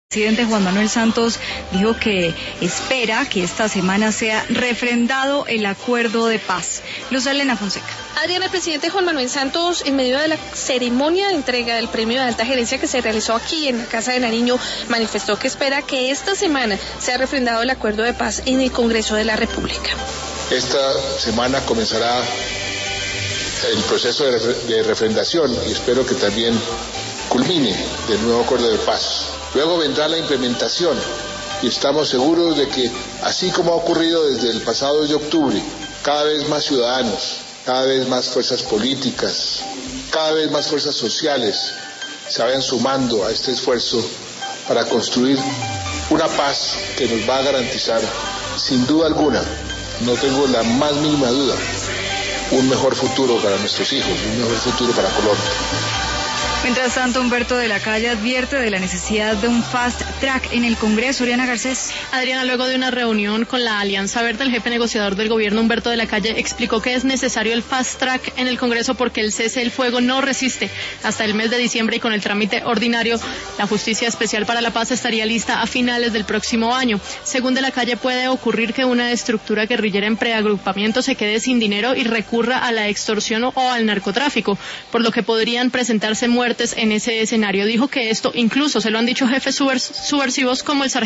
El presidente Juan Manuel Santos dijo que espera que esta semana sea refrendado el acuerdo de paz. Luz Elena Fonseca. Adriana, el presidente Juan Manuel Santos, en medio de la ceremonia de entrega del premio de alta gerencia que se realizó aquí en la Casa de Nariño, manifestó que espera que esta semana sea refrendado el acuerdo de paz en el Congreso de la República. Esta semana comenzará el proceso de refrendación y espero que también culmine del nuevo acuerdo de paz. Luego vendrá la implementación y estamos seguros de que, así como ha ocurrido desde el pasado 2 de octubre, cada vez más ciudadanos, cada vez más fuerzas políticas, cada vez más fuerzas sociales se vayan sumando a este esfuerzo para construir una paz que nos va a garantizar, sin duda alguna, no tengo la más mínima duda, un mejor futuro para nuestros hijos, un mejor futuro para Colombia. Mientras tanto, Humberto de la Calle advierte de la necesidad de un fast track en el Congreso. Oriana Garcés. Adriana, luego de una reunión con la Alianza Verde, el jefe negociador del gobierno, Humberto de la Calle, explicó que es necesario el fast track en el Congreso porque el cese del fuego no resiste hasta el mes de diciembre y con el trámite ordinario, la Justicia Especial para la Paz estaría lista a finales del próximo año. Según de la Calle, puede ocurrir que una estructura guerrillera en preagrupamiento se quede sin dinero y recurra a la extorsión o al narcotráfico, por lo que podrían presentarse muertes en ese escenario. Dijo que esto incluso se lo han dicho jefes subversivos como el sargento